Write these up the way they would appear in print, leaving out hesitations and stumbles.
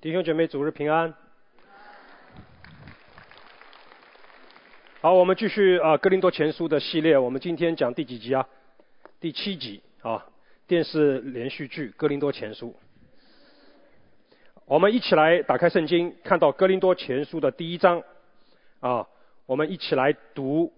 弟兄姐妹，主日平安。好，我们继续哥林多前书的系列。我们今天讲第几集啊？第7集啊，电视连续剧《哥林多前书》。我们一起来打开圣经，看到哥林多前书的第1章啊，我们一起来读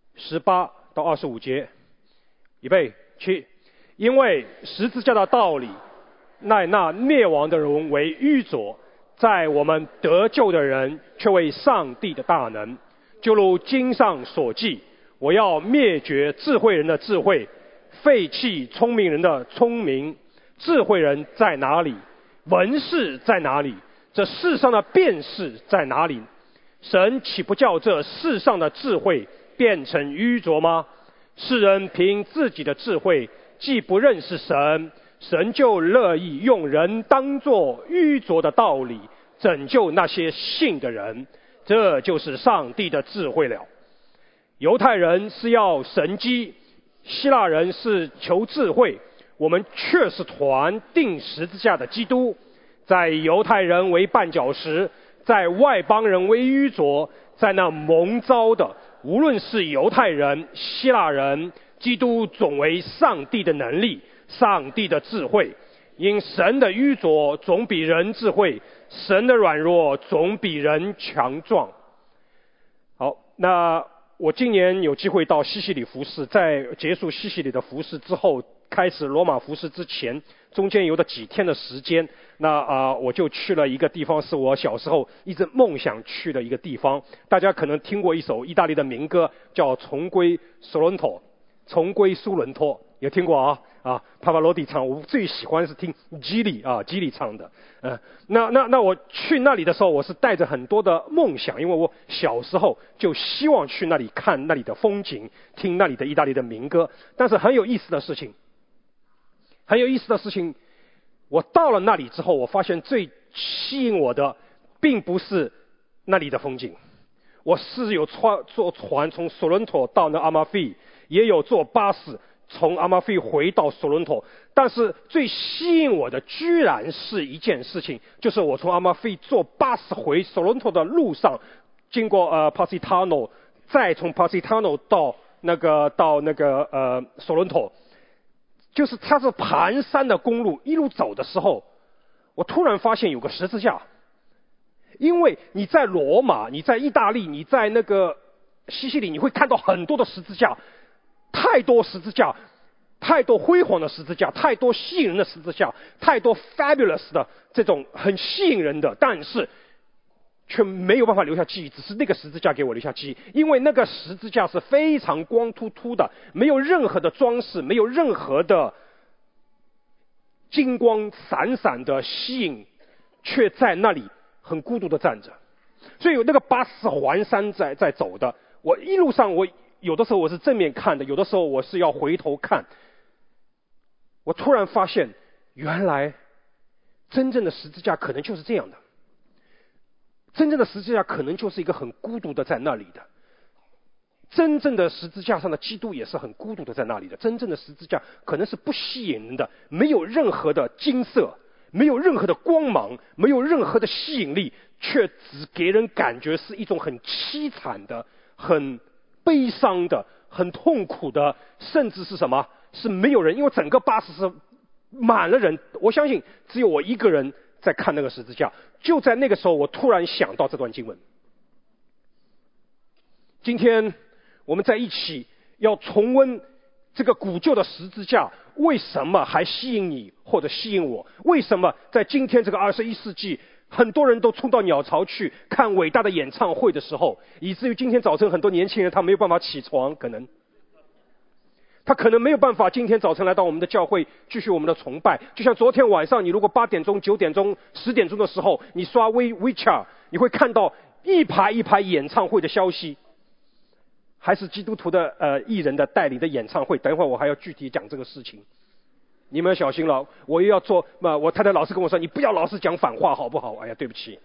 18到25节。预备起。因为十字架的道理，乃那灭亡的人为愚拙，在我们得救的人却为上帝的大能。就如经上所记，我要灭绝智慧人的智慧，废弃聪明人的聪明。智慧人在哪里？文士在哪里？这世上的辩士在哪里？神岂不叫这世上的智慧变成愚拙吗？世人凭自己的智慧既不认识神，神就乐意用人当作愚拙的道理拯救那些信的人。这就是上帝的智慧了。犹太人是要神迹，希腊人是求智慧，我们却是传钉十字架的基督。在犹太人为绊脚石，在外邦人为愚拙，在那蒙召的，无论是犹太人、希腊人，基督总为上帝的能力，上帝的智慧。因神的愚拙总比人智慧，神的软弱总比人强壮。好，那我今年有机会到西西里服侍，在结束西西里的服侍之后，开始罗马服侍之前，中间有的几天的时间，那我就去了一个地方，是我小时候一直梦想去的一个地方。大家可能听过一首意大利的民歌，叫《重归索伦托》，重归苏伦托，有听过啊？帕瓦罗蒂唱，我最喜欢是听基里唱的。那我去那里的时候，我是带着很多的梦想，因为我小时候就希望去那里看那里的风景，听那里的意大利的民歌。但是很有意思的事情，我到了那里之后，我发现最吸引我的并不是那里的风景。我是有坐船从索伦托到那阿马菲，也有坐巴士从阿马菲回到索伦托，但是最吸引我的居然是一件事情，就是我从阿马菲坐巴士回索伦托的路上，经过Positano， 再从 Positano 到那个索伦托，就是它是盘山的公路，一路走的时候，我突然发现有个十字架。因为你在罗马，你在意大利，你在那个西西里，你会看到很多的十字架，太多十字架，太多辉煌的十字架，太多吸引人的十字架，太多 fabulous 的这种很吸引人的，但是却没有办法留下记忆，只是那个十字架给我留下记忆。因为那个十字架是非常光秃秃的，没有任何的装饰，没有任何的金光闪闪的吸引，却在那里很孤独的站着。所以有那个巴士环山在走的，我一路上我有的时候我是正面看的，有的时候我是要回头看。我突然发现，原来真正的十字架可能就是这样的，真正的十字架可能就是一个很孤独的在那里的，真正的十字架上的基督也是很孤独的在那里的，真正的十字架可能是不吸引人的，没有任何的金色，没有任何的光芒，没有任何的吸引力，却只给人感觉是一种很凄惨的，很悲伤的，很痛苦的，甚至是什么？是没有人，因为整个巴士是满了人，我相信只有我一个人在看那个十字架。就在那个时候，我突然想到这段经文。今天我们在一起要重温这个古旧的十字架，为什么还吸引你或者吸引我？为什么在今天这个21世纪，很多人都冲到鸟巢去看伟大的演唱会的时候，以至于今天早晨很多年轻人他没有办法起床，他可能没有办法今天早晨来到我们的教会继续我们的崇拜。就像昨天晚上，你如果8点钟、9点钟、10点钟的时候，你刷WeChat， 你会看到一排一排演唱会的消息，还是基督徒的艺人的带领的演唱会。等一会儿我还要具体讲这个事情，你们要小心了。我又要做，我太太老是跟我说，你不要老是讲反话好不好？哎呀，对不起。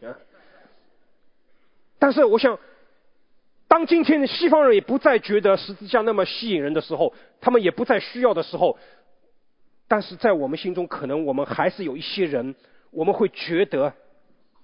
但是我想，当今天的西方人也不再觉得十字架那么吸引人的时候，他们也不再需要的时候，但是在我们心中，可能我们还是有一些人，我们会觉得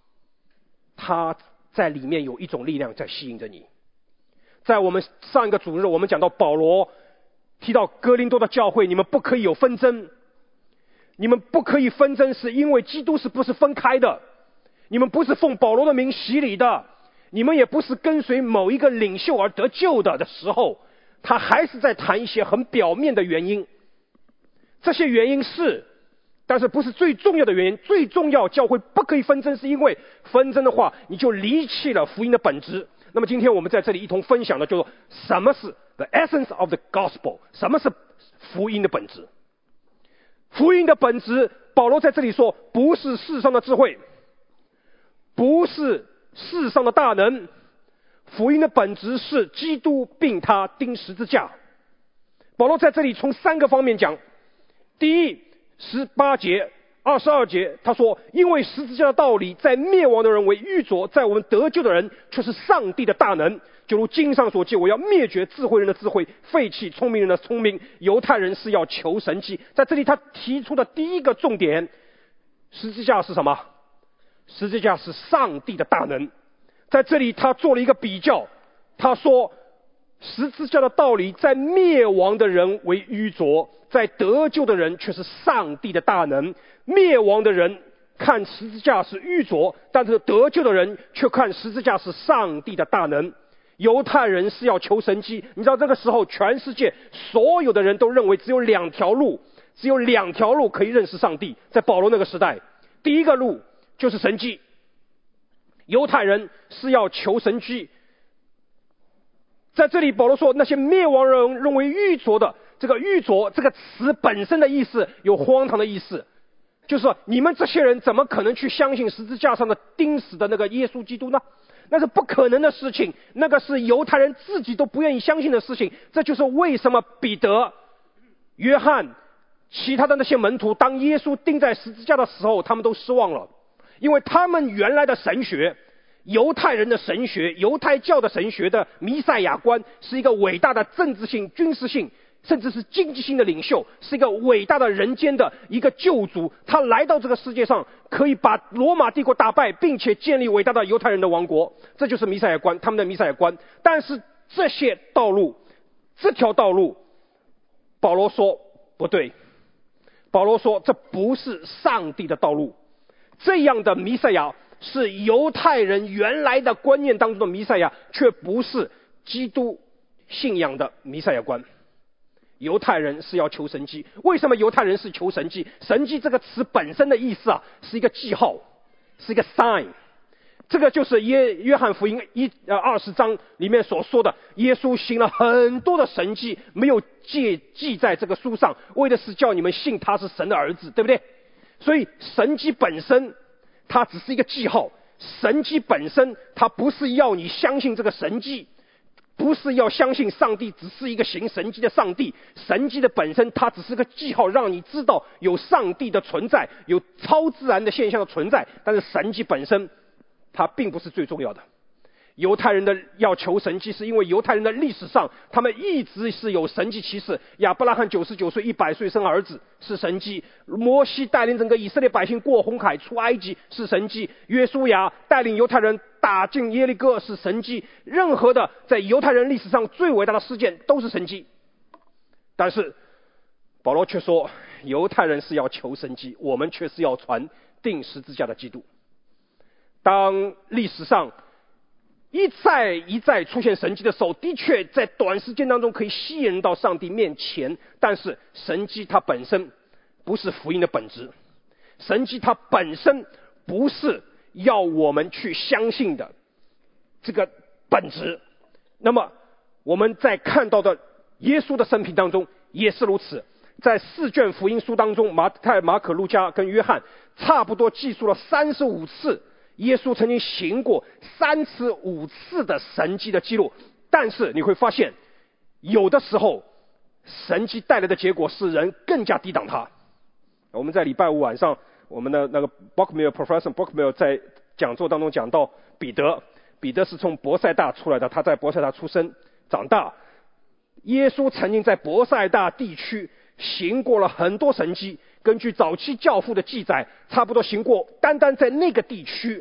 他在里面有一种力量在吸引着你。在我们上一个主日，我们讲到保罗提到哥林多的教会，你们不可以有纷争，你们不可以纷争，是因为基督是不是分开的？你们不是奉保罗的名洗礼的，你们也不是跟随某一个领袖而得救的时候，他还是在谈一些很表面的原因。这些原因是，但是不是最重要的原因。最重要，教会不可以纷争，是因为纷争的话，你就离弃了福音的本质。那么今天我们在这里一同分享的就是什么是 the essence of the gospel， 什么是福音的本质。福音的本质，保罗在这里说，不是世上的智慧，不是世上的大能，福音的本质是基督并他钉十字架。保罗在这里从3个方面讲。第一，18节、22节，他说，因为十字架的道理在灭亡的人为愚拙，在我们得救的人却是上帝的大能。就如经上所记，我要灭绝智慧人的智慧，废弃聪明人的聪明。犹太人是要求神迹。在这里他提出的第一个重点，十字架是什么？十字架是上帝的大能。在这里他做了一个比较，他说十字架的道理在灭亡的人为愚拙，在得救的人却是上帝的大能。灭亡的人看十字架是愚拙，但是得救的人却看十字架是上帝的大能。犹太人是要求神迹，你知道这个时候全世界所有的人都认为只有2条路，只有2条路可以认识上帝。在保罗那个时代，第一个路就是神迹，犹太人是要求神迹。在这里保罗说，那些灭亡人认为愚拙的，这个愚拙这个词本身的意思有荒唐的意思，就是说你们这些人怎么可能去相信十字架上的钉死的那个耶稣基督呢？那是不可能的事情，那个是犹太人自己都不愿意相信的事情。这就是为什么彼得、约翰其他的那些门徒，当耶稣钉在十字架的时候，他们都失望了，因为他们原来的神学，犹太人的神学，犹太教的神学的弥赛亚观是一个伟大的政治性、军事性甚至是经济性的领袖，是一个伟大的人间的一个救主，他来到这个世界上可以把罗马帝国打败，并且建立伟大的犹太人的王国。这就是弥赛亚观，他们的弥赛亚观。但是这些道路，这条道路，保罗说不对，保罗说这不是上帝的道路。这样的弥赛亚是犹太人原来的观念当中的弥赛亚，却不是基督信仰的弥赛亚观。犹太人是要求神迹。为什么犹太人是求神迹？神迹这个词本身的意思是一个记号，是一个 sign。 这个就是约翰福音20章里面所说的，耶稣行了很多的神迹，没有记在这个书上，为的是叫你们信他是神的儿子，对不对？所以神迹本身它只是一个记号，神迹本身它不是要你相信这个神迹，不是要相信上帝只是一个行神迹的上帝。神迹的本身它只是个记号，让你知道有上帝的存在，有超自然的现象的存在。但是神迹本身它并不是最重要的。犹太人的要求神迹，是因为犹太人的历史上他们一直是有神迹奇事。亚伯拉罕99岁100岁生儿子是神迹，摩西带领整个以色列百姓过红海出埃及是神迹，约书亚带领犹太人打进耶利哥是神迹。任何的在犹太人历史上最伟大的事件都是神迹。但是保罗却说，犹太人是要求神迹，我们却是要传钉十字架的基督。当历史上一再一再出现神迹的时候，的确在短时间当中可以吸引人到上帝面前，但是神迹它本身不是福音的本质，神迹它本身不是要我们去相信的这个本质。那么我们在看到的耶稣的生平当中也是如此。在4卷福音书当中，马太、马可、路加跟约翰差不多记述了35次耶稣曾经行过3次5次的神迹的记录。但是你会发现，有的时候神迹带来的结果是人更加抵挡他。我们在礼拜5晚上，我们的那个 Professor Bookmiller 在讲座当中讲到彼得是从伯赛大出来的，他在伯赛大出生长大。耶稣曾经在伯赛大地区行过了很多神迹，根据早期教父的记载，差不多行过单单在那个地区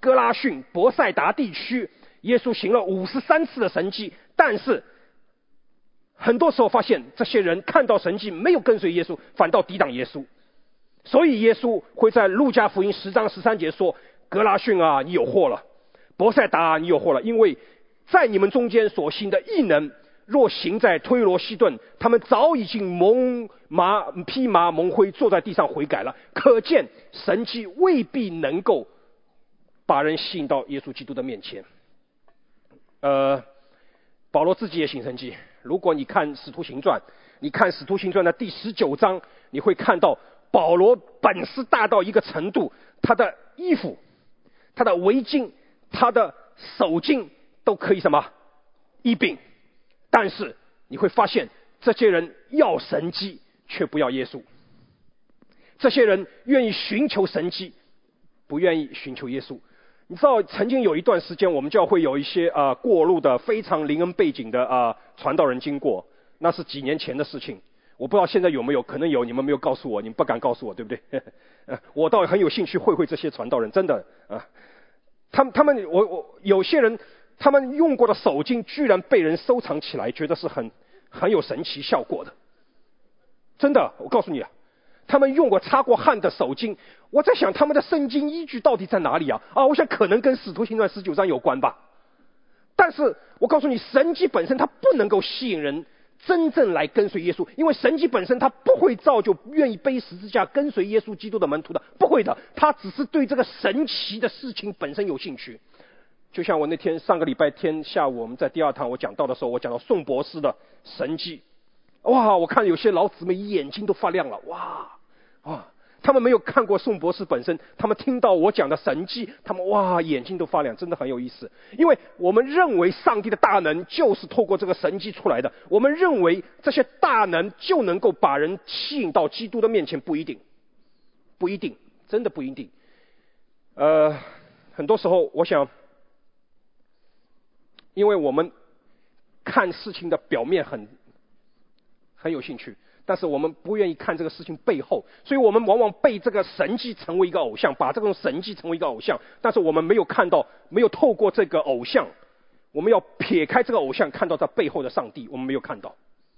哥拉汛、伯赛达地区，耶稣行了53次的神迹，但是很多时候发现这些人看到神迹没有跟随耶稣，反倒抵挡耶稣。所以耶稣会在路加福音10章13节说，哥拉汛啊，你有祸了，伯赛达啊，你有祸了，因为在你们中间所行的异能，若行在推罗西顿，他们早已经披麻蒙灰坐在地上悔改了。可见神迹未必能够把人吸引到耶稣基督的面前。保罗自己也行神迹，如果你看使徒行传，你看使徒行传的第19章，你会看到保罗本事大到一个程度，他的衣服、他的围巾、他的手巾都可以什么医病。但是你会发现这些人要神迹却不要耶稣，这些人愿意寻求神迹不愿意寻求耶稣。你知道曾经有一段时间我们教会有一些过路的非常灵恩背景的传道人经过，那是几年前的事情，我不知道现在有没有，可能有，你们没有告诉我，你们不敢告诉我，对不对？我倒很有兴趣会这些传道人，真的他们有些人他们用过的手巾居然被人收藏起来，觉得是很有神奇效果的。真的，我告诉你他们用过擦过汗的手巾，我在想他们的圣经依据到底在哪里我想可能跟使徒行传19章有关吧。但是我告诉你，神迹本身它不能够吸引人真正来跟随耶稣，因为神迹本身它不会造就愿意背十字架跟随耶稣基督的门徒的，不会的，他只是对这个神奇的事情本身有兴趣。就像我那天上个礼拜天下午我们在第二堂我讲到的时候，我讲到宋博士的神迹，哇，我看有些老姊妹眼睛都发亮了，哇，他们没有看过宋博士本身，他们听到我讲的神迹，他们哇眼睛都发亮，真的很有意思。因为我们认为上帝的大能就是透过这个神迹出来的，我们认为这些大能就能够把人吸引到基督的面前，不一定，真的不一定。很多时候我想，因为我们看事情的表面很有兴趣，但是我们不愿意看这个事情背后，所以我们往往被这个神迹成为一个偶像，把这种神迹成为一个偶像，但是我们没有透过这个偶像，我们要撇开这个偶像，看到它背后的上帝，我们没有看到。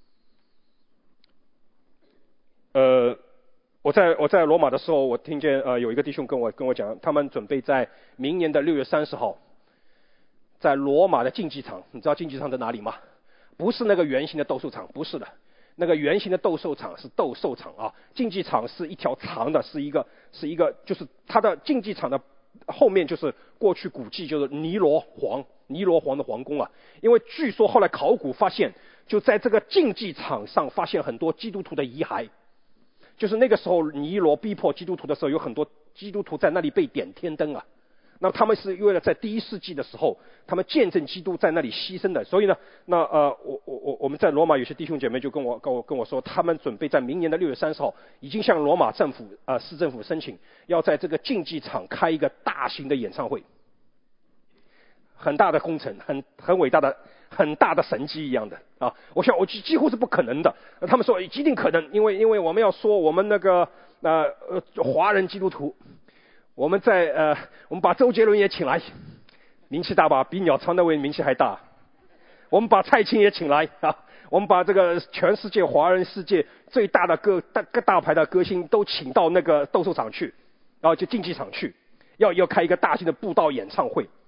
我在罗马的时候，我听见有一个弟兄跟我讲，他们准备在明年的6月30号，在罗马的竞技场，你知道竞技场在哪里吗？不是那个圆形的斗兽场，不是的。那个圆形的斗兽场是斗兽场竞技场是一条长的，是一个就是它的竞技场的后面就是过去古迹，就是尼罗皇的皇宫因为据说后来考古发现，就在这个竞技场上发现很多基督徒的遗骸，就是那个时候尼罗逼迫基督徒的时候，有很多基督徒在那里被点天灯那他们是为了在第1世纪的时候，他们见证基督在那里牺牲的。所以呢，我们在罗马有些弟兄姐妹就跟我说，他们准备在明年的6月30号，已经向罗马政府市政府申请，要在这个竞技场开一个大型的演唱会，很大的工程，很伟大的很大的神迹一样的我想我几乎是不可能的。他们说一定可能，因为我们要说我们那个华人基督徒。我们把周杰伦也请来，名气大吧，比鸟巢那位名气还大。我们把蔡琴也请来我们把这个全世界华人世界最大的大牌的歌星都请到那个斗兽场去，然后就竞技场去，要开一个大型的布道演唱会。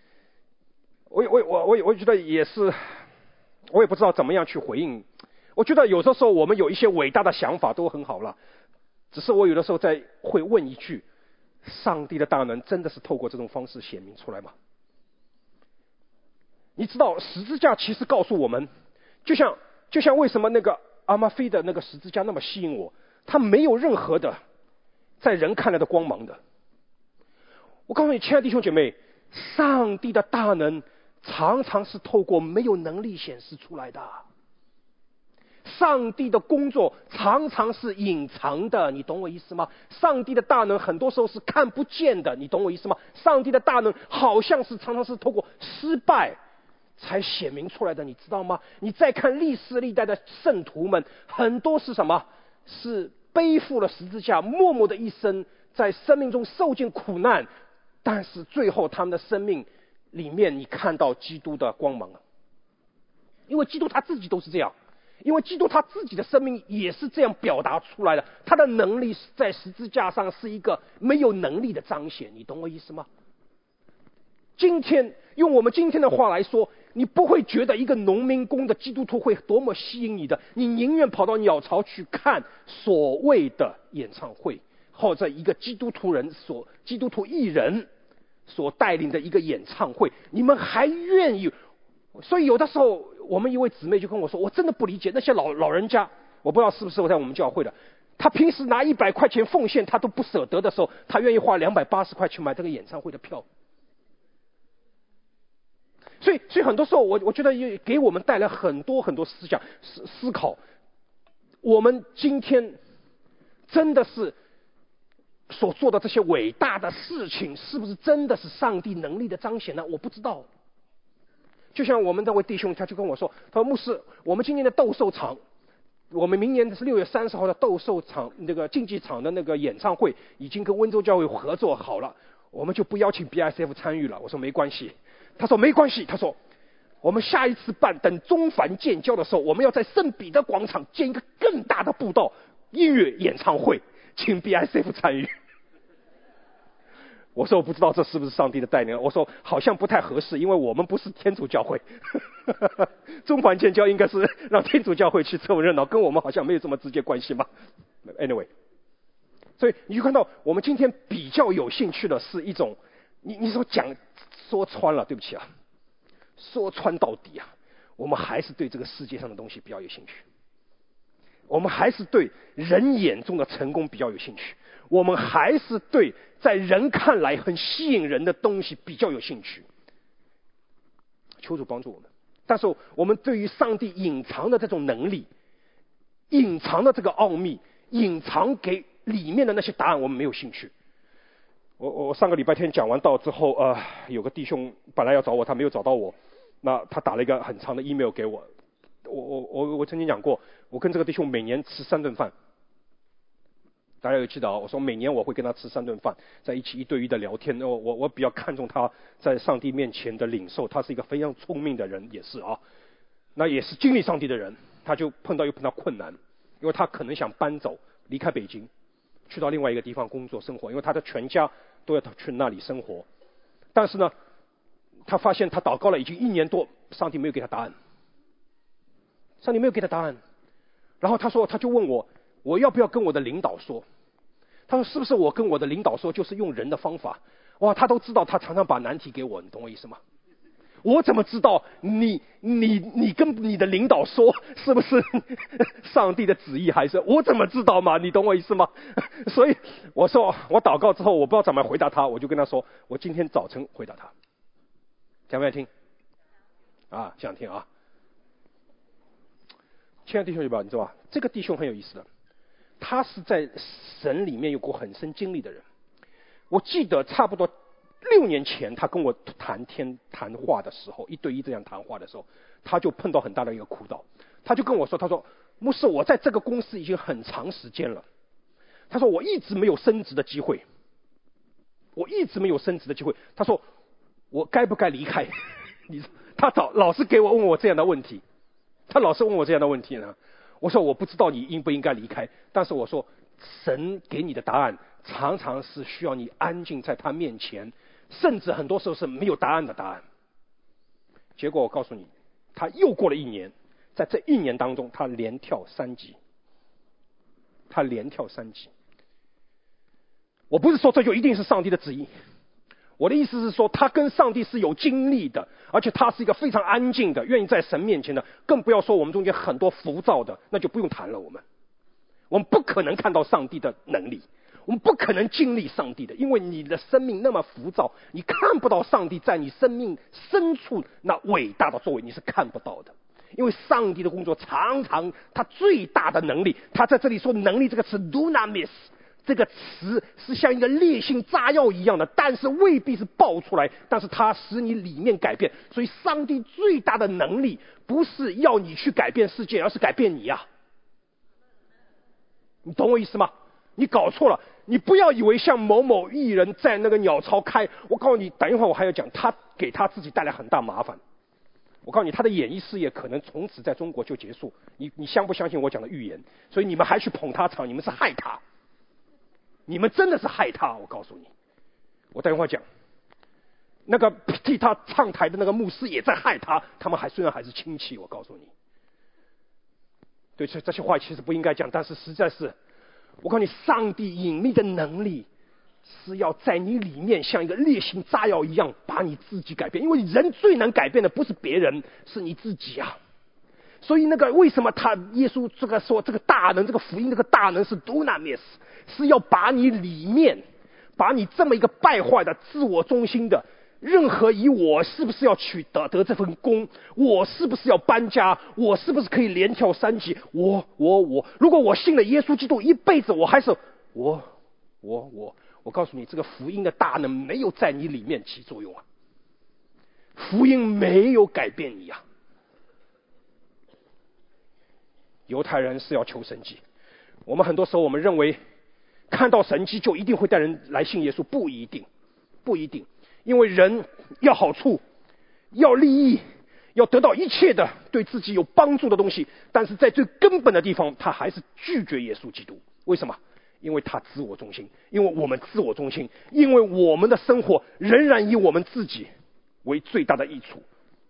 我觉得也是，我也不知道怎么样去回应。我觉得有的时候我们有一些伟大的想法都很好了，只是我有的时候会问一句，上帝的大能真的是透过这种方式显明出来吗？你知道十字架其实告诉我们，就像为什么那个阿玛菲的那个十字架那么吸引我，它没有任何的在人看来的光芒的。我告诉你，亲爱的弟兄姐妹，上帝的大能常常是透过没有能力显示出来的。上帝的工作常常是隐藏的，你懂我意思吗？上帝的大能很多时候是看不见的，你懂我意思吗？上帝的大能好像是常常是透过失败才显明出来的，你知道吗？你再看历世历代的圣徒们，很多是什么？是背负了十字架，默默的一生在生命中受尽苦难， 但是最后他们的生命里面，你看到基督的光芒了。因为基督他自己都是这样，因为基督他自己的生命也是这样表达出来的。他的能力在十字架上是一个没有能力的彰显，你懂我意思吗？今天用我们今天的话来说，你不会觉得一个农民工的基督徒会多么吸引你的，你宁愿跑到鸟巢去看所谓的演唱会，或者一个基督徒艺人所带领的一个演唱会，你们还愿意。所以有的时候我们一位姊妹就跟我说，我真的不理解那些老人家，我不知道是不是我在我们教会的，他平时拿100块钱奉献他都不舍得的时候，他愿意花280块去买这个演唱会的票。所以很多时候我觉得也给我们带来很多思考。我们今天真的是所做的这些伟大的事情，是不是真的是上帝能力的彰显呢？我不知道。就像我们这位弟兄，他就跟我说，他说牧师，我们今年的斗兽场，我们明年是6月30号的斗兽场那个竞技场的那个演唱会已经跟温州教会合作好了，我们就不邀请 BICF 参与了。我说没关系。他说没关系，他说我们下一次办，等中梵建交的时候，我们要在圣彼得广场建一个更大的布道音乐演唱会，请 BICF 参与。我说我不知道这是不是上帝的带领，我说好像不太合适，因为我们不是天主教会。中梵建交应该是让天主教会去凑热闹，跟我们好像没有这么直接关系嘛。Anyway， 所以你就看到我们今天比较有兴趣的是一种，你说穿了，对不起啊，说穿到底啊，我们还是对这个世界上的东西比较有兴趣，我们还是对人眼中的成功比较有兴趣，我们还是对在人看来很吸引人的东西比较有兴趣。求主帮助我们。但是我们对于上帝隐藏的这种能力，隐藏的这个奥秘，隐藏给里面的那些答案，我们没有兴趣。我上个礼拜天讲完道之后，有个弟兄本来要找我，他没有找到我，那他打了一个很长的 email 给我。我曾经讲过，我跟这个弟兄每年吃3顿饭，大家有记得啊？我说每年我会跟他吃3顿饭，在一起1对1的聊天。我比较看重他在上帝面前的领受，他是一个非常聪明的人，也是啊，那也是经历上帝的人。他就碰到困难，因为他可能想搬走，离开北京，去到另外一个地方工作生活，因为他的全家都要去那里生活。但是呢，他发现他祷告了已经1年多，上帝没有给他答案。上帝没有给他答案。然后他就问我要不要跟我的领导说？他说是不是我跟我的领导说就是用人的方法？哇，他都知道，他常常把难题给我，你懂我意思吗？我怎么知道你跟你的领导说是不是上帝的旨意，还是我怎么知道嘛？你懂我意思吗？所以我说我祷告之后，我不知道怎么回答他，我就跟他说我今天早晨回答他。想不想听？啊，想听啊。亲爱的弟兄姐妹，你知道吧？这个弟兄很有意思的，他是在神里面有过很深经历的人。我记得差不多6年前，他跟我谈话的时候，1对1这样谈话的时候，他就碰到很大的一个苦恼。他就跟我说，他说牧师，我在这个公司已经很长时间了，他说我一直没有升职的机会，他说我该不该离开？他老是问我这样的问题，呢。我说我不知道你应不应该离开，但是我说神给你的答案常常是需要你安静在他面前，甚至很多时候是没有答案的答案。结果我告诉你，他又过了1年，在这1年当中，他连跳3级。我不是说这就一定是上帝的旨意，我的意思是说，他跟上帝是有经历的，而且他是一个非常安静的，愿意在神面前的，更不要说我们中间很多浮躁的，那就不用谈了。我们不可能看到上帝的能力，我们不可能经历上帝的，因为你的生命那么浮躁，你看不到上帝在你生命深处那伟大的作为，你是看不到的。因为上帝的工作常常他最大的能力，他在这里说能力这个词 dunamis，这个词是像一个烈性炸药一样的，但是未必是爆出来，但是它使你里面改变。所以上帝最大的能力不是要你去改变世界，而是改变你呀。你懂我意思吗？ 你搞错了，你不要以为像某某艺人在那个鸟巢开，我告诉你，等一会儿我还要讲，他给他自己带来很大麻烦。我告诉你，他的演艺事业可能从此在中国就结束。你相不相信我讲的预言？所以你们还去捧他场，你们是害他，你们真的是害他。我告诉你，我等一会儿讲，那个替他唱台的那个牧师也在害他，他们虽然还是亲戚。我告诉你，对，这些话其实不应该讲，但是实在是，我告诉你，上帝隐秘的能力是要在你里面像一个烈性炸药一样把你自己改变，因为人最难改变的不是别人，是你自己啊。所以那个为什么耶稣这个说这个大能，这个福音这个大能是 dunamis， 是要把你里面，把你这么一个败坏的自我中心的，任何以我是不是要取得这份工，我是不是要搬家，我是不是可以连跳3级，我如果我信了耶稣基督一辈子，我还是我告诉你，这个福音的大能没有在你里面起作用啊，福音没有改变你啊。犹太人是要求神迹，我们很多时候我们认为看到神迹就一定会带人来信耶稣，不一定，因为人要好处，要利益，要得到一切的对自己有帮助的东西，但是在最根本的地方他还是拒绝耶稣基督。为什么？因为他自我中心，因为我们自我中心，因为我们的生活仍然以我们自己为最大的益处。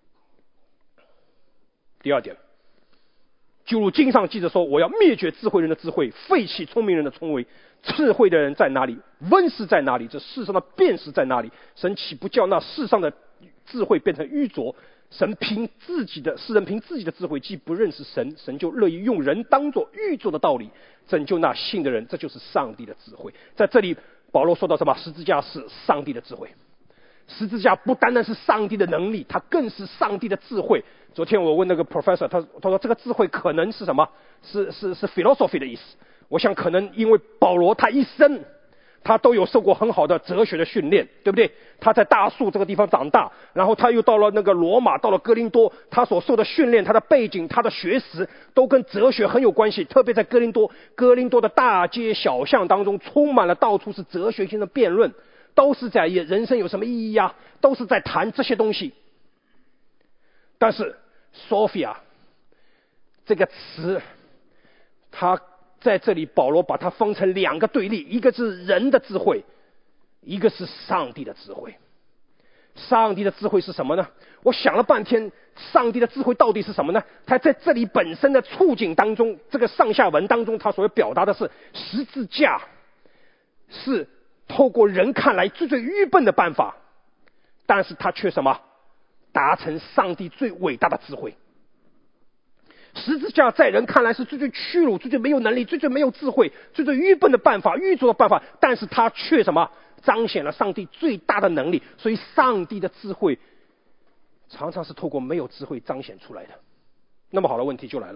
第二点，就如经上记着说，我要灭绝智慧人的智慧，废弃聪明人的聪慧。智慧的人在哪里？温室在哪里？这世上的辨识在哪里？神岂不叫那世上的智慧变成愚拙？世人凭自己的智慧既不认识神，神就乐意用人当作愚拙的道理拯救那信的人，这就是上帝的智慧。在这里保罗说到什么？十字架是上帝的智慧。十字架不单单是上帝的能力，它更是上帝的智慧。昨天我问那个 professor， 他说这个智慧可能是什么？是 philosophy 的意思。我想可能因为保罗他一生他都有受过很好的哲学的训练，对不对？他在大树这个地方长大，然后他又到了那个罗马，到了哥林多，他所受的训练，他的背景，他的学识都跟哲学很有关系。特别在哥林多的大街小巷当中充满了到处是哲学性的辩论，都是在人生有什么意义啊，都是在谈这些东西。但是 Sophia 这个词，他在这里保罗把它分成2个对立，一个是人的智慧，一个是上帝的智慧。上帝的智慧是什么呢？我想了半天，上帝的智慧到底是什么呢？他在这里本身的处境当中，这个上下文当中，他所表达的是十字架是透过人看来最愚笨的办法，但是他却什么？达成上帝最伟大的智慧。十字架在人看来是最屈辱、最没有能力、最没有智慧、最愚笨的办法、愚拙的办法，但是他却什么？彰显了上帝最大的能力。所以上帝的智慧常常是透过没有智慧彰显出来的。那么好了，问题就来了，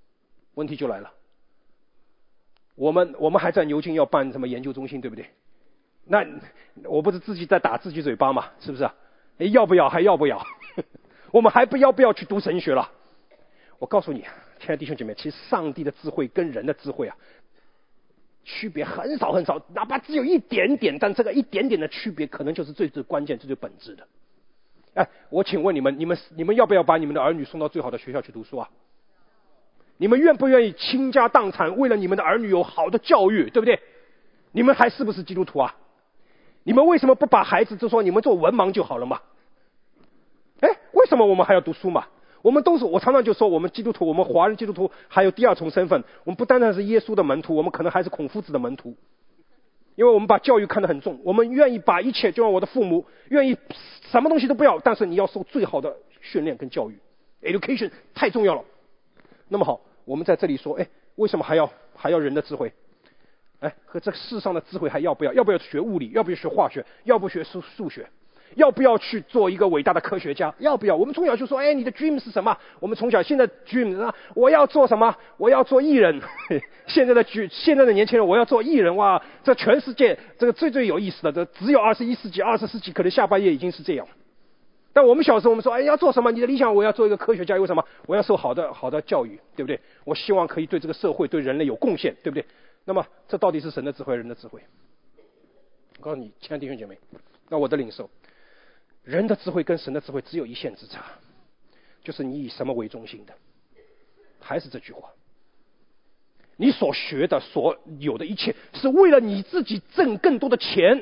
我们还在牛津要办什么研究中心，对不对？那我不是自己在打自己嘴巴嘛，是不是？要不要？我们还要不要去读神学了？我告诉你，亲爱的弟兄姐妹，其实上帝的智慧跟人的智慧啊，区别很少，哪怕只有一点点，但这个一点点的区别，可能就是最关键、最本质的。哎，我请问你们要不要把你们的儿女送到最好的学校去读书啊？你们愿不愿意倾家荡产，为了你们的儿女有好的教育，对不对？你们还是不是基督徒啊？你们为什么不把孩子就说你们做文盲就好了嘛？为什么我们还要读书嘛？我常常就说，我们基督徒，我们华人基督徒还有第二重身份，我们不单单是耶稣的门徒，我们可能还是孔夫子的门徒。因为我们把教育看得很重，我们愿意把一切，就像我的父母愿意什么东西都不要，但是你要受最好的训练跟教育 education 太重要了。那么好，我们在这里说，为什么还要人的智慧？和这世上的智慧还要不要学物理，要不要学化学，要不学数学，要不要去做一个伟大的科学家？要不要？我们从小就说，你的 dream 是什么？我们从小现在 dream 啊，我要做什么？我要做艺人。现在的年轻人，我要做艺人。哇，这全世界这个最有意思的，这只有21世纪、20世纪，可能下半叶已经是这样。但我们小时候我们说，要做什么？你的理想，我要做一个科学家，为什么？我要受好的教育，对不对？我希望可以对这个社会、对人类有贡献，对不对？ 那么这到底是神的智慧，人的智慧？我告诉你，亲爱的弟兄姐妹，那我的领受，人的智慧跟神的智慧只有一线之差，就是你以什么为中心的。还是这句话，你所学的所有的一切是为了你自己挣更多的钱，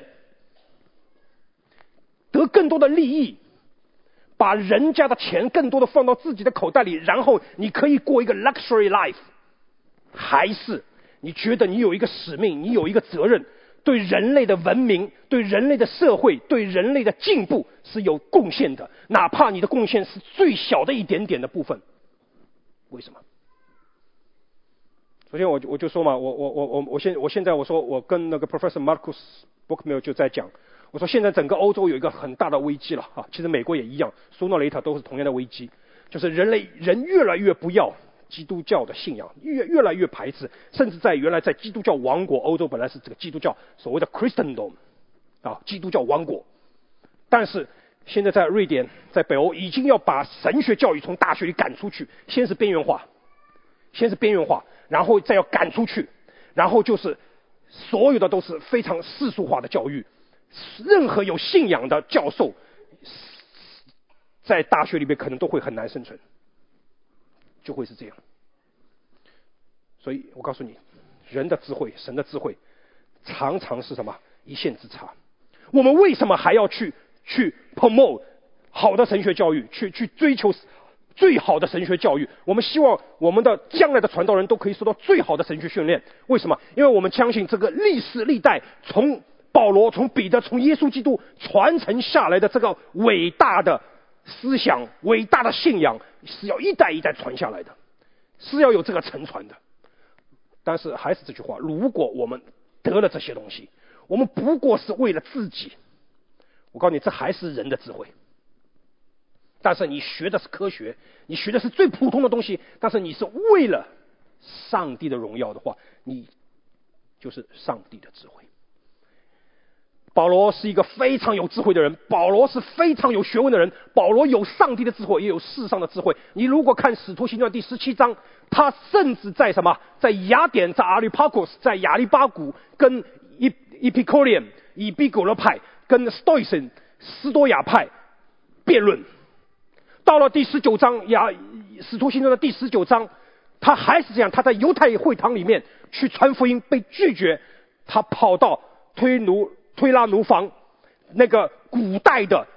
得更多的利益，把人家的钱更多的放到自己的口袋里，然后你可以过一个 luxury life， 还是你觉得你有一个使命，你有一个责任，对人类的文明，对人类的社会，对人类的进步是有贡献的，哪怕你的贡献是最小的一点点的部分。为什么？首先我就说嘛，我现在我说我跟那个 Professor Marcus Bookmiller 就在讲，我说现在整个欧洲有一个很大的危机了啊，其实美国也一样，苏诺雷特都是同样的危机，就是人越来越不要基督教的信仰，越来越排斥，甚至原来在基督教王国，欧洲本来是这个基督教所谓的 Christendom 啊，基督教王国，但是现在在瑞典，在北欧已经要把神学教育从大学里赶出去，先是边缘化，然后再要赶出去，然后就是所有的都是非常世俗化的教育，任何有信仰的教授在大学里面可能都会很难生存，就会是这样。所以我告诉你，人的智慧，神的智慧常常是什么？一线之差。我们为什么还要去 promote 好的神学教育，去追求最好的神学教育？我们希望我们的将来的传道人都可以受到最好的神学训练。为什么？因为我们相信这个历世历代从保罗、从彼得、从耶稣基督传承下来的这个伟大的思想、伟大的信仰是要一代一代传下来的，是要有这个承传的。但是还是这句话，如果我们得了这些东西，我们不过是为了自己，我告诉你，这还是人的智慧。但是你学的是科学，你学的是最普通的东西，但是你是为了上帝的荣耀的话，你就是上帝的智慧。保罗是一个非常有智慧的人，保罗是非常有学问的人，保罗有上帝的智慧，也有世上的智慧。你如果看使徒行传第17章，他甚至在什么？在雅典，在阿里帕古斯，在亚利巴谷，跟Epicurean 以毕果勒派跟 Stoicism 斯多亚派辩论。到了第19章，使徒行传的第19章，他还是这样，他在犹太会堂里面去传福音，被拒绝，他跑到推拉奴房，那个古代的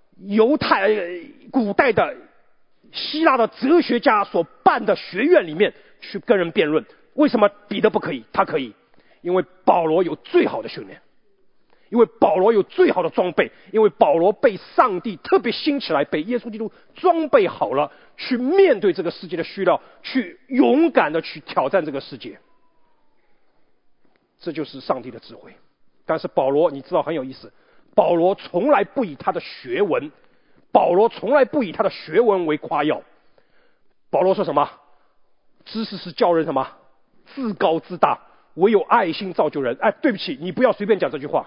希腊的哲学家所办的学院里面去跟人辩论。为什么彼得不可以？他可以，因为保罗有最好的训练，因为保罗有最好的装备，因为保罗被上帝特别兴起来，被耶稣基督装备好了，去面对这个世界的需要，去勇敢的去挑战这个世界。这就是上帝的智慧。但是保罗你知道很有意思，保罗从来不以他的学问为夸耀。保罗说什么？知识是叫人什么？自高自大，唯有爱心造就人。对不起，你不要随便讲这句话。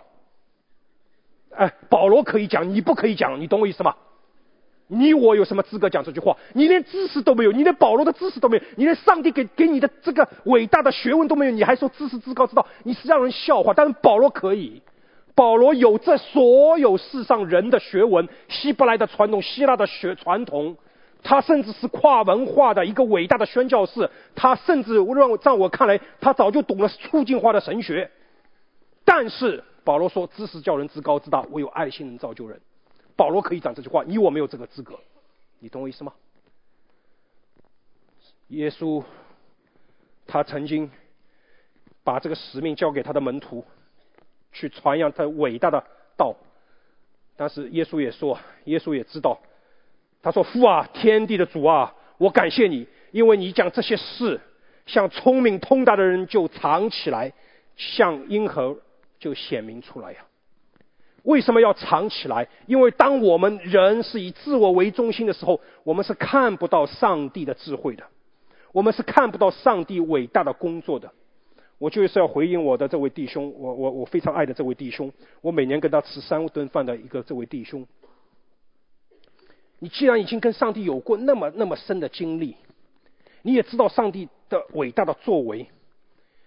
保罗可以讲，你不可以讲，你懂我意思吗？你我有什么资格讲这句话？你连知识都没有，你连保罗的知识都没有，你连上帝给你的这个伟大的学问都没有，你还说知识自高自大，你是让人笑话。但是保罗可以，保罗有这所有世上人的学问，希伯来的传统，希腊的传统，他甚至是跨文化的一个伟大的宣教士，他甚至在我看来，他早就懂了促进化的神学。但是保罗说，知识叫人自高自大，唯有爱心能造就人。保罗可以讲这句话，你我没有这个资格，你懂我意思吗？耶稣他曾经把这个使命交给他的门徒，去传扬他伟大的道。但是耶稣也说，耶稣也知道，他说：父啊，天地的主啊，我感谢你，因为你将这些事像聪明通达的人就藏起来，像婴孩就显明出来呀。为什么要藏起来？因为当我们人是以自我为中心的时候，我们是看不到上帝的智慧的，我们是看不到上帝伟大的工作的。我就是要回应我的这位弟兄，我非常爱的这位弟兄，我每年跟他吃3顿饭的这位弟兄。你既然已经跟上帝有过那么深的经历，你也知道上帝的伟大的作为，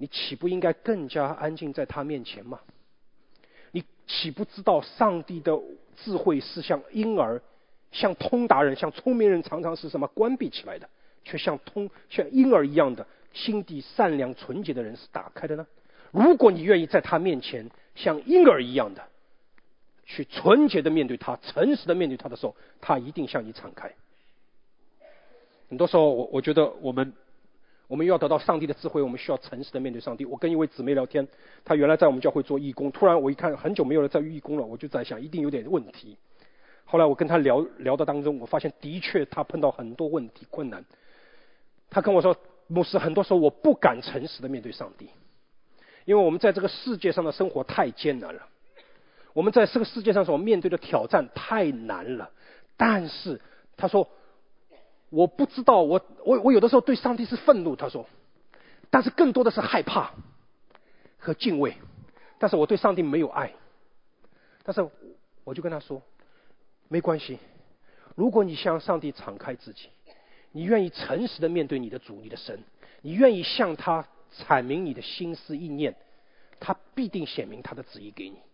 你岂不应该更加安静在他面前吗？你岂不知道上帝的智慧是像婴儿、像通达人、像聪明人常常是什么关闭起来的，却像婴儿一样的心地善良纯洁的人是打开的呢？如果你愿意在他面前像婴儿一样的去纯洁的面对他、诚实的面对他的时候，他一定向你敞开。很多时候我觉得我们要得到上帝的智慧，我们需要诚实的面对上帝。我跟一位姊妹聊天，她原来在我们教会做义工，突然我一看很久没有人在义工了，我就在想一定有点问题。后来我跟她聊的当中，我发现的确她碰到很多问题困难。她跟我说，牧师，很多时候我不敢诚实的面对上帝，因为我们在这个世界上的生活太艰难了，我们在这个世界上所面对的挑战太难了。但是她说，我不知道，我有的时候对上帝是愤怒，他说，但是更多的是害怕和敬畏，但是我对上帝没有爱。但是我就跟他说，没关系，如果你向上帝敞开自己，你愿意诚实的面对你的主、你的神，你愿意向他阐明你的心思意念，他必定显明他的旨意给你。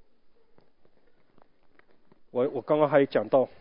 我刚刚还讲到，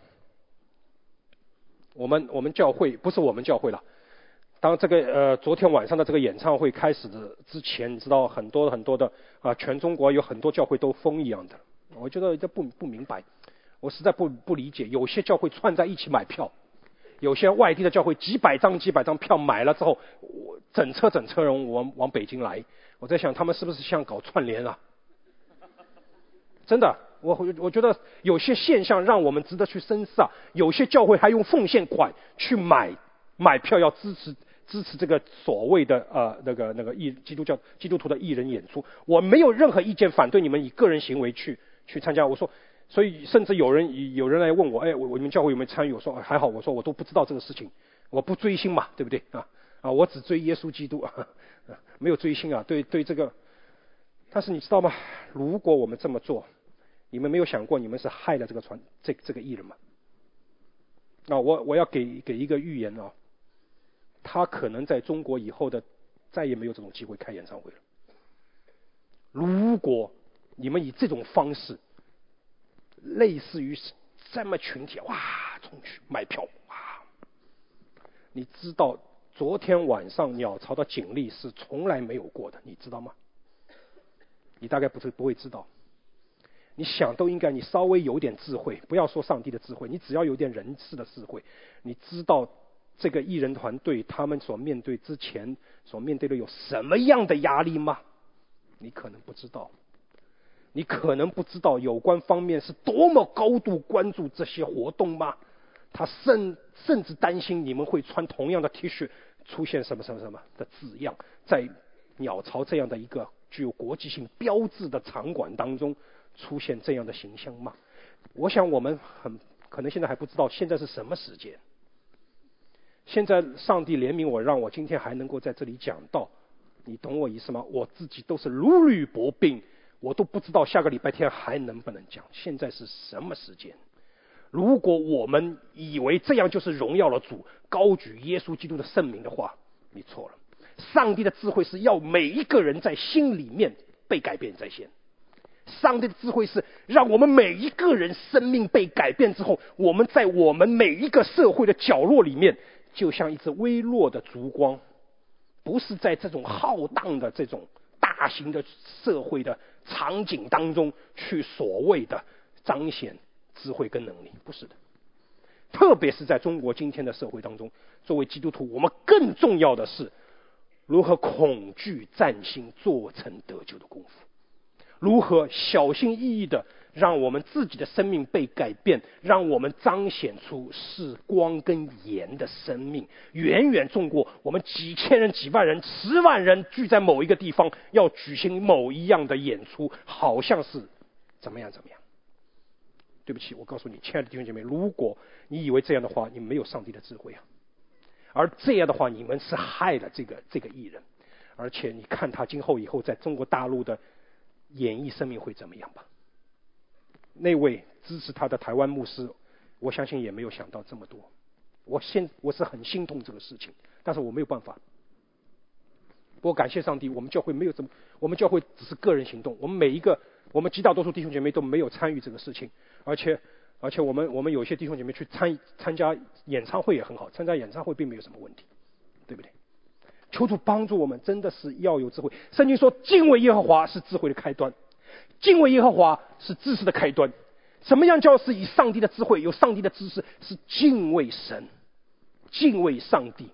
我们教会，不是我们教会了，当这个昨天晚上的这个演唱会开始的之前，你知道很多的全中国有很多教会都疯一样的。我觉得这不明白，我实在不理解。有些教会串在一起买票，有些外地的教会几百张票买了之后，整车人往北京来。我在想他们是不是像搞串联啊？真的，我觉得有些现象让我们值得去深思啊。有些教会还用奉献款去买票，要支持这个所谓的那个基督徒的艺人演出。我没有任何意见反对你们以个人行为去参加。我说，所以甚至有人来问我，哎，你们教会有没有参与？我说还好，我说我都不知道这个事情，我不追星嘛，对不对啊？我只追耶稣基督啊，没有追星啊。对这个，但是你知道吗？如果我们这么做，你们没有想过你们是害了这个艺人吗？我要给一个预言啊，他可能在中国以后的再也没有这种机会开演唱会了。如果你们以这种方式，类似于这么群体冲去买票你知道昨天晚上鸟巢的警力是从来没有过的，你知道吗？你大概不会知道。你想都应该，你稍微有点智慧，不要说上帝的智慧，你只要有点人事的智慧，你知道这个艺人团队他们之前所面对的有什么样的压力吗？你可能不知道。你可能不知道有关方面是多么高度关注这些活动吗？他甚至担心你们会穿同样的 T 恤出现什么的字样，在鸟巢这样的一个具有国际性标志的场馆当中出现这样的形象吗？我想我们可能现在还不知道现在是什么时间。现在上帝怜悯我，让我今天还能够在这里讲道，你懂我意思吗？我自己都是如履薄冰，我都不知道下个礼拜天还能不能讲。现在是什么时间？如果我们以为这样就是荣耀了主，高举耶稣基督的圣名的话，你错了。上帝的智慧是要每一个人在心里面被改变在先。上帝的智慧是让我们每一个人生命被改变之后，我们在我们每一个社会的角落里面，就像一只微弱的烛光，不是在这种浩荡的这种大型的社会的场景当中去所谓的彰显智慧跟能力，不是的。特别是在中国今天的社会当中，作为基督徒，我们更重要的是如何恐惧战心，做成得救的功夫。如何小心翼翼的让我们自己的生命被改变，让我们彰显出是光跟盐的生命，远远重过我们几千人、几万人、10万人聚在某一个地方要举行某一样的演出，好像是怎么样。对不起，我告诉你，亲爱的弟兄姐妹，如果你以为这样的话，你没有上帝的智慧啊。而这样的话，你们是害了这个艺人，而且你看他今后以后在中国大陆的演艺生命会怎么样吧？那位支持他的台湾牧师，我相信也没有想到这么多。我是很心痛这个事情，但是我没有办法。 不过感谢上帝，我们教会没有这么，我们教会只是个人行动，我们极大多数弟兄姐妹都没有参与这个事情，而且我们有些弟兄姐妹去参加演唱会也很好，参加演唱会并没有什么问题，对不对？求主帮助我们，真的是要有智慧。圣经说，敬畏耶和华是智慧的开端，敬畏耶和华是知识的开端。什么样叫是以上帝的智慧，有上帝的知识？是敬畏神，敬畏上帝。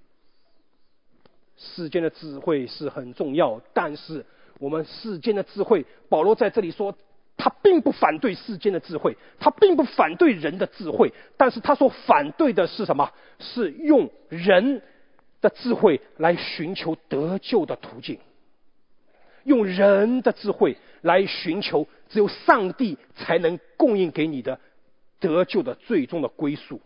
世间的智慧是很重要，但是我们世间的智慧，保罗在这里说，他并不反对世间的智慧，他并不反对人的智慧，但是他所反对的是什么？是用人的智慧来寻求得救的途径，用人的智慧来寻求只有上帝才能供应给你的得救的最终的归宿。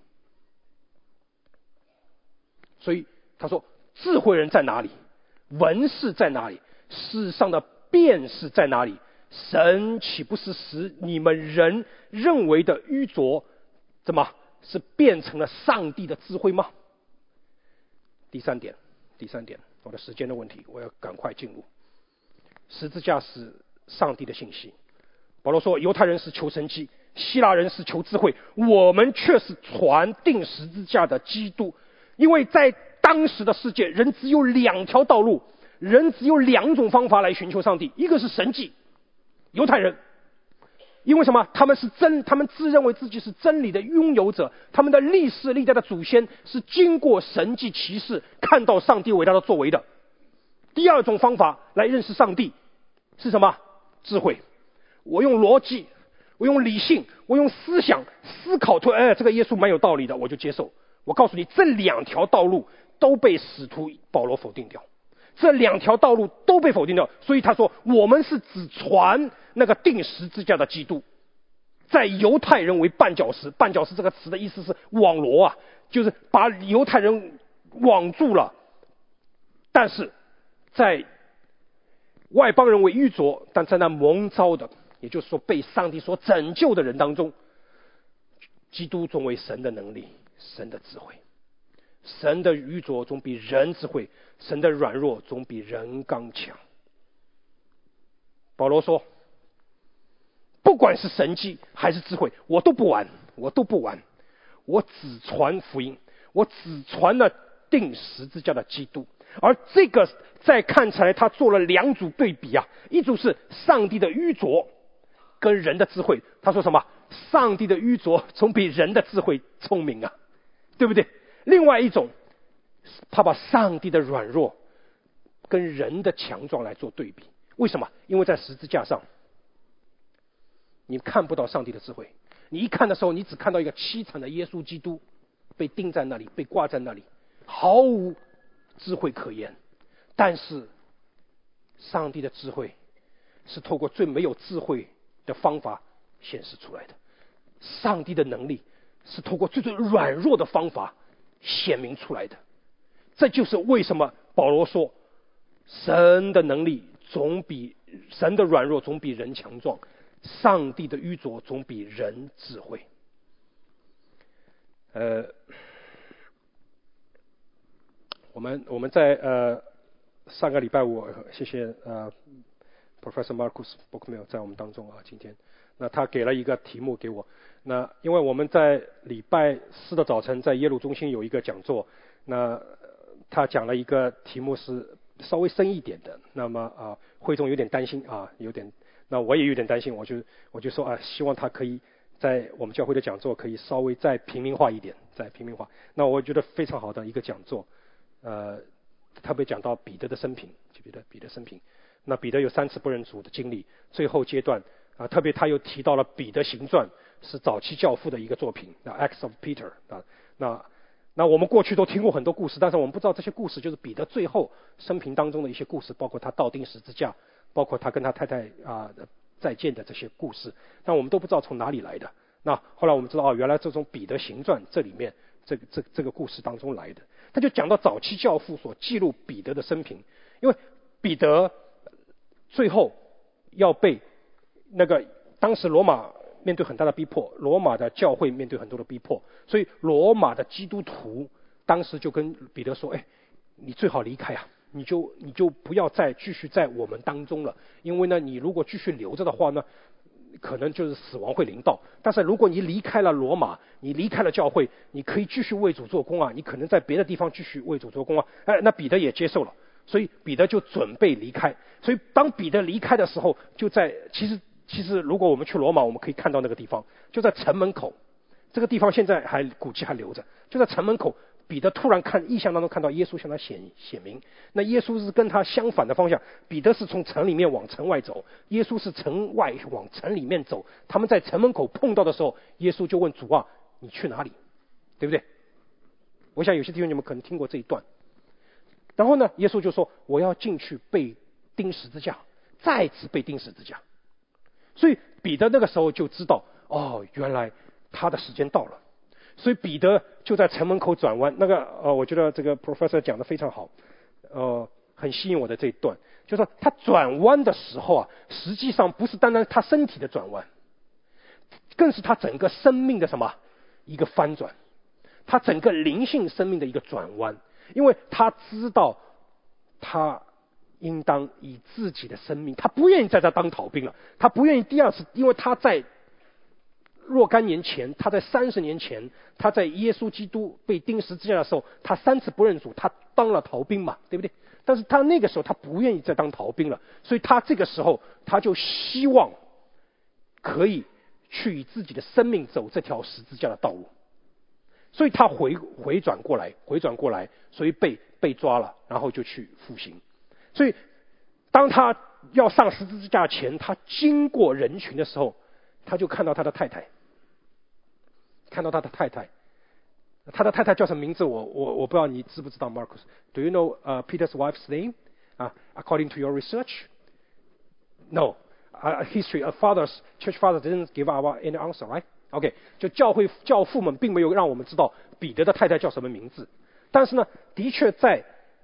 所以他说，智慧人在哪里？文士在哪里？世上的辩士在哪里？神岂不是使你们人认为的愚拙，怎么是变成了上帝的智慧吗？第三点，我的时间的问题，我要赶快进入。十字架是上帝的信息。保罗说，犹太人是求神迹，希腊人是求智慧，我们却是传定十字架的基督。因为在当时的世界，人只有两条道路，人只有两种方法来寻求上帝，一个是神迹。犹太人因为什么？他们自认为自己是真理的拥有者，他们的历史历代的祖先是经过神迹奇事看到上帝伟大的作为的。第二种方法来认识上帝是什么？智慧。我用逻辑，我用理性，我用思想思考出，这个耶稣蛮有道理的，我就接受。我告诉你，这两条道路都被使徒保罗否定掉，这两条道路都被否定掉。所以他说，我们是只传那个钉十字架的基督。在犹太人为绊脚石，绊脚石这个词的意思是网罗啊，就是把犹太人网住了。但是在外邦人为愚拙，但在那蒙召的，也就是说被上帝所拯救的人当中，基督总为神的能力，神的智慧。神的愚拙总比人智慧，神的软弱总比人刚强。保罗说，不管是神迹还是智慧，我都不玩，我只传福音，我只传了钉十字架的基督。而这个在看起来他做了两组对比啊，一组是上帝的愚拙跟人的智慧。他说什么？上帝的愚拙总比人的智慧聪明啊，对不对？另外一种，他把上帝的软弱跟人的强壮来做对比。为什么？因为在十字架上你看不到上帝的智慧，你一看的时候，你只看到一个凄惨的耶稣基督被钉在那里，被挂在那里，毫无智慧可言。但是上帝的智慧是透过最没有智慧的方法显示出来的，上帝的能力是透过最软弱的方法显明出来的。这就是为什么保罗说，神的能力总比神的软弱总比人强壮，上帝的愚拙总比人智慧。我们在上个礼拜五，谢谢Professor Marcus Bookmill 在我们当中啊，今天那他给了一个题目给我。那因为我们在礼拜四的早晨在耶鲁中心有一个讲座，那他讲了一个题目是稍微深一点的，那么会众有点担心啊，那我也有点担心，我就说希望他可以在我们教会的讲座可以稍微再平民化一点，再平民化。那我觉得非常好的一个讲座，特别讲到彼得的生平，彼得生平。那彼得有3次不认主的经历，最后阶段特别他又提到了彼得行传是早期教父的一个作品，Acts of Peter 那我们过去都听过很多故事，但是我们不知道这些故事就是彼得最后生平当中的一些故事，包括他倒钉十字架，包括他跟他太太再见的这些故事，但我们都不知道从哪里来的。那后来我们知道原来这种彼得行传这里面这个故事当中来的。他就讲到早期教父所记录彼得的生平，因为彼得最后要被当时罗马面对很大的逼迫，罗马的教会面对很多的逼迫，所以罗马的基督徒当时就跟彼得说，你最好离开啊， 你就不要再继续在我们当中了，因为呢，你如果继续留着的话呢，可能就是死亡会临到。但是如果你离开了罗马，你离开了教会，你可以继续为主做工啊，你可能在别的地方继续为主做工啊。那彼得也接受了，所以彼得就准备离开。所以当彼得离开的时候，就在其实如果我们去罗马，我们可以看到那个地方，就在城门口。这个地方现在古迹还留着，就在城门口。彼得突然异象当中看到耶稣向他显明，那耶稣是跟他相反的方向，彼得是从城里面往城外走，耶稣是城外往城里面走。他们在城门口碰到的时候，耶稣就问主啊，你去哪里？对不对？我想有些弟兄你们可能听过这一段。然后呢，耶稣就说我要进去被钉十字架，再次被钉十字架。所以彼得那个时候就知道，原来他的时间到了。所以彼得就在城门口转弯，我觉得这个 professor 讲得非常好，很吸引我的这一段，就是说他转弯的时候啊，实际上不是单单他身体的转弯，更是他整个生命的一个翻转，他整个灵性生命的一个转弯，因为他知道他应当以自己的生命，他不愿意在这当逃兵了，他不愿意第二次，因为他在若干年前，他在30年前，他在耶稣基督被钉十字架的时候，他3次不认主，他当了逃兵嘛，对不对？但是他那个时候他不愿意再当逃兵了，所以他这个时候他就希望可以去以自己的生命走这条十字架的道路，所以他回转过来，所以被抓了，然后就去服刑。所以当他要上十字架前，他经过人群的时候，他就看到他的太太。他的太太叫什么名字？我不知道你知不知道 Marcus? Do you know Peter's wife's name? According to your research? No. History of church fathers didn't give our any answer, right? OK, 就教父们并没有让我们知道彼得的太太叫什么名字。但是呢，的确在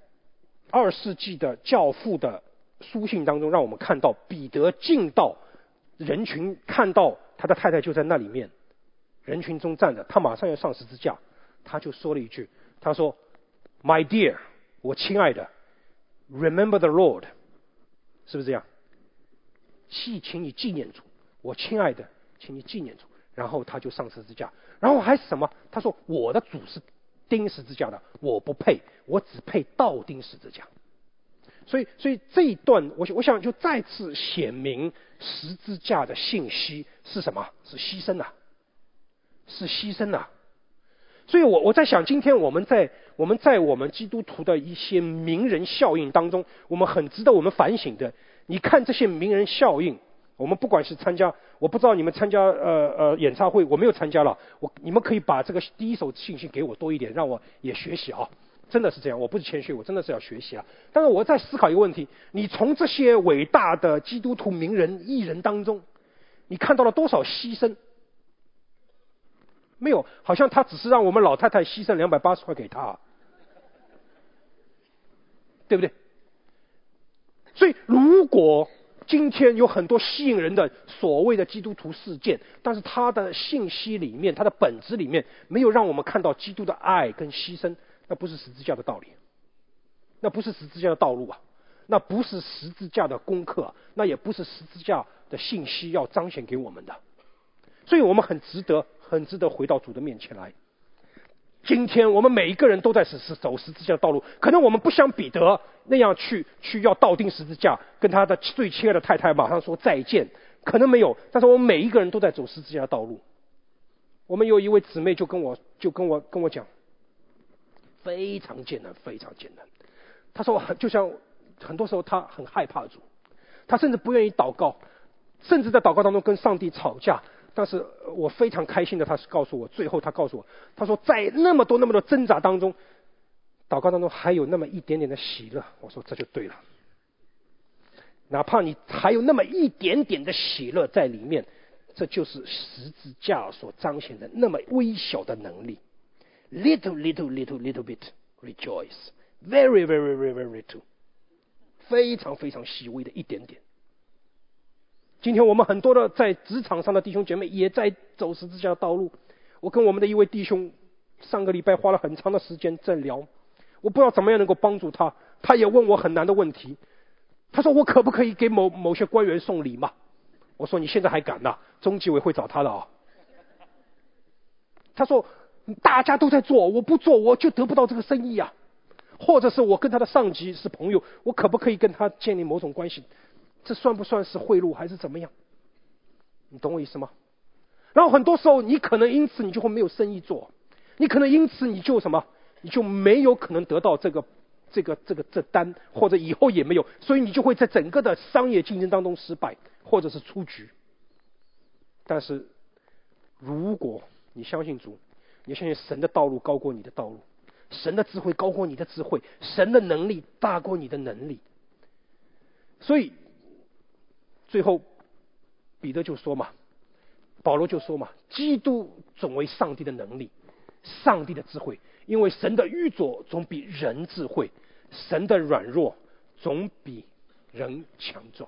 2世纪的教父的书信当中，让我们看到彼得进到人群，看到他的太太就在那里面。人群中站着，他马上要上十字架，他就说了一句，他说 My dear， 我亲爱的 Remember the Lord， 是不是这样？请你纪念主，我亲爱的请你纪念主。然后他就上十字架，然后还是什么？他说我的主是钉十字架的，我不配，我只配倒钉十字架。所以这一段我想就再次显明十字架的信息是什么？是牺牲啊，是牺牲啊。所以我在想，今天我们在我们基督徒的一些名人效应当中，我们很值得我们反省的。你看这些名人效应，我们不管是参加，我不知道你们参加演唱会，我没有参加了，你们可以把这个第一手信息给我多一点，让我也学习啊。真的是这样，我不是谦虚，我真的是要学习啊。但是我在思考一个问题，你从这些伟大的基督徒名人艺人当中，你看到了多少牺牲？没有，好像他只是让我们老太太牺牲280块给他，对不对？所以如果今天有很多吸引人的所谓的基督徒事件，但是他的信息里面，他的本质里面没有让我们看到基督的爱跟牺牲，那不是十字架的道理，那不是十字架的道路啊，那不是十字架的功课啊，那也不是十字架的信息要彰显给我们的。所以我们很值得回到主的面前来。今天我们每一个人都在走十字架的道路，可能我们不像彼得那样去要倒钉十字架，跟他的最亲爱的太太马上说再见，可能没有，但是我们每一个人都在走十字架的道路。我们有一位姊妹就跟我讲，非常艰难，非常艰难。她说就像很多时候她很害怕主，她甚至不愿意祷告，甚至在祷告当中跟上帝吵架。但是我非常开心的，他是告诉我，最后他告诉我，他说在那么多挣扎当中，祷告当中还有那么一点点的喜乐。我说这就对了，哪怕你还有那么一点点的喜乐在里面，这就是十字架所彰显的那么微小的能力。little bit rejoice, very little， 非常非常细微的一点点。今天我们很多的在职场上的弟兄姐妹也在走十字架的道路。我跟我们的一位弟兄上个礼拜花了很长的时间在聊，我不知道怎么样能够帮助他， 他也问我很难的问题。他说我可不可以给某些官员送礼嘛？我说你现在还敢呐？中纪委会找他的啊。他说大家都在做，我不做我就得不到这个生意啊。或者是我跟他的上级是朋友，我可不可以跟他建立某种关系？这算不算是贿赂还是怎么样？你懂我意思吗？然后很多时候你可能因此你就会没有生意做，你可能因此你就什么，你就没有可能得到这单，或者以后也没有，所以你就会在整个的商业竞争当中失败，或者是出局。但是如果你相信主，你相信神的道路高过你的道路，神的智慧高过你的智慧，神的能力大过你的能力。所以最后彼得就说嘛，保罗就说嘛，基督总为上帝的能力，上帝的智慧，因为神的愚拙总比人智慧，神的软弱总比人强壮。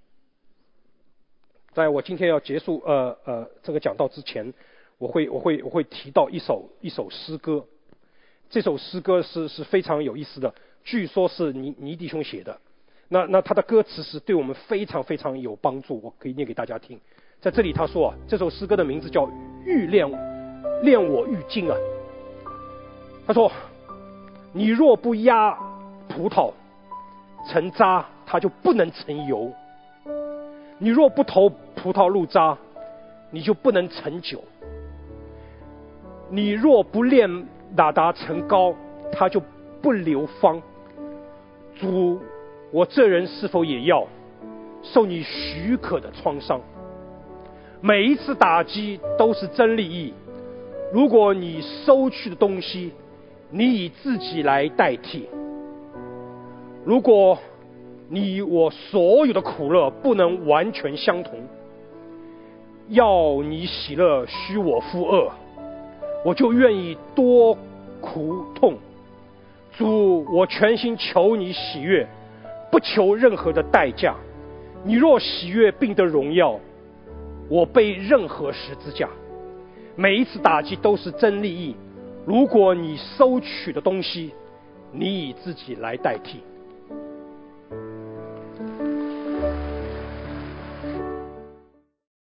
在我今天要结束这个讲道之前，我会提到一首诗歌。这首诗歌是非常有意思的，据说是尼弟兄写的。那他的歌词是对我们非常非常有帮助，我可以念给大家听。在这里他说啊，这首诗歌的名字叫愈练我愈精啊。他说，你若不压葡萄成渣，它就不能成油；你若不投葡萄入渣，你就不能成酒；你若不炼哪达成膏，它就不流芳。主，我这人是否也要受你许可的创伤？每一次打击都是真利益，如果你收去的东西你以自己来代替，如果你我所有的苦乐不能完全相同，要你喜乐须我负恶，我就愿意多苦痛。主，我全心求你喜悦，不求任何的代价。你若喜悦并得荣耀，我背任何十字架。每一次打击都是真利益，如果你收取的东西你以自己来代替。